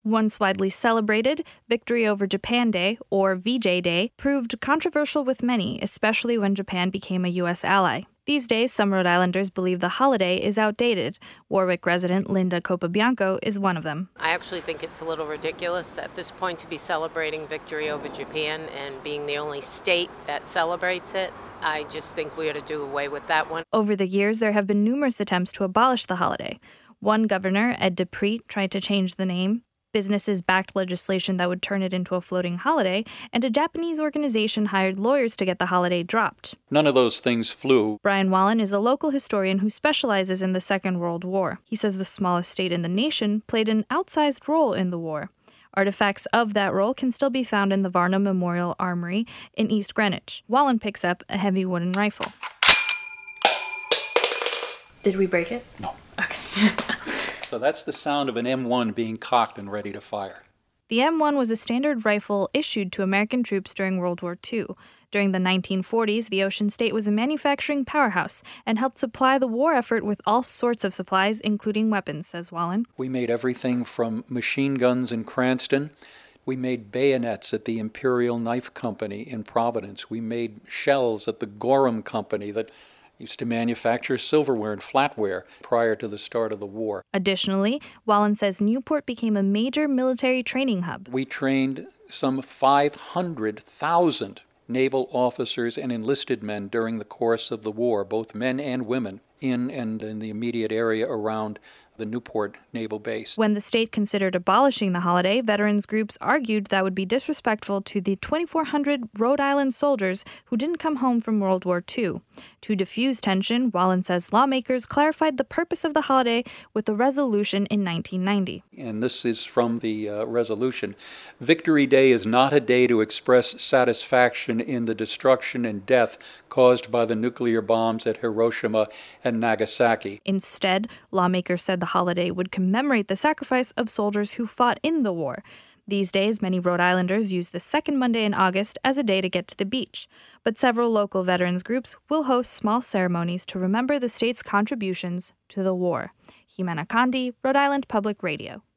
Once widely celebrated, Victory over Japan Day, or VJ Day, proved controversial with many, especially when Japan became a U.S. ally. These days, some Rhode Islanders believe the holiday is outdated. Warwick resident Linda Capobianco is one of them. I actually think it's a little ridiculous at this point to be celebrating victory over Japan and being the only state that celebrates it. I just think we ought to do away with that one. Over the years, there have been numerous attempts to abolish the holiday. One governor, Ed DePrete, tried to change the name. Businesses backed legislation that would turn it into a floating holiday, and a Japanese organization hired lawyers to get the holiday dropped. None of those things flew. Brian Wallen is a local historian who specializes in the Second World War. He says the smallest state in the nation played an outsized role in the war. Artifacts of that role can still be found in the Varnum Memorial Armory in East Greenwich. Wallen picks up a heavy wooden rifle. Did we break it? No. Okay. So that's the sound of an M1 being cocked and ready to fire. The M1 was a standard rifle issued to American troops during World War II. During the 1940s, the Ocean State was a manufacturing powerhouse and helped supply the war effort with all sorts of supplies, including weapons, says Wallen. We made everything from machine guns in Cranston. We made bayonets at the Imperial Knife Company in Providence. We made shells at the Gorham Company that used to manufacture silverware and flatware prior to the start of the war. Additionally, Wallen says Newport became a major military training hub. We trained some 500,000 naval officers and enlisted men during the course of the war, both men and women, in and in the immediate area around the Newport Naval Base. When the state considered abolishing the holiday, veterans groups argued that would be disrespectful to the 2,400 Rhode Island soldiers who didn't come home from World War II. To diffuse tension, Wallen says lawmakers clarified the purpose of the holiday with a resolution in 1990. And this is from the resolution. Victory Day is not a day to express satisfaction in the destruction and death caused by the nuclear bombs at Hiroshima and Nagasaki. Instead, lawmakers said the holiday would commemorate the sacrifice of soldiers who fought in the war. These days, many Rhode Islanders use the second Monday in August as a day to get to the beach. But several local veterans groups will host small ceremonies to remember the state's contributions to the war. Jimena Condi, Rhode Island Public Radio.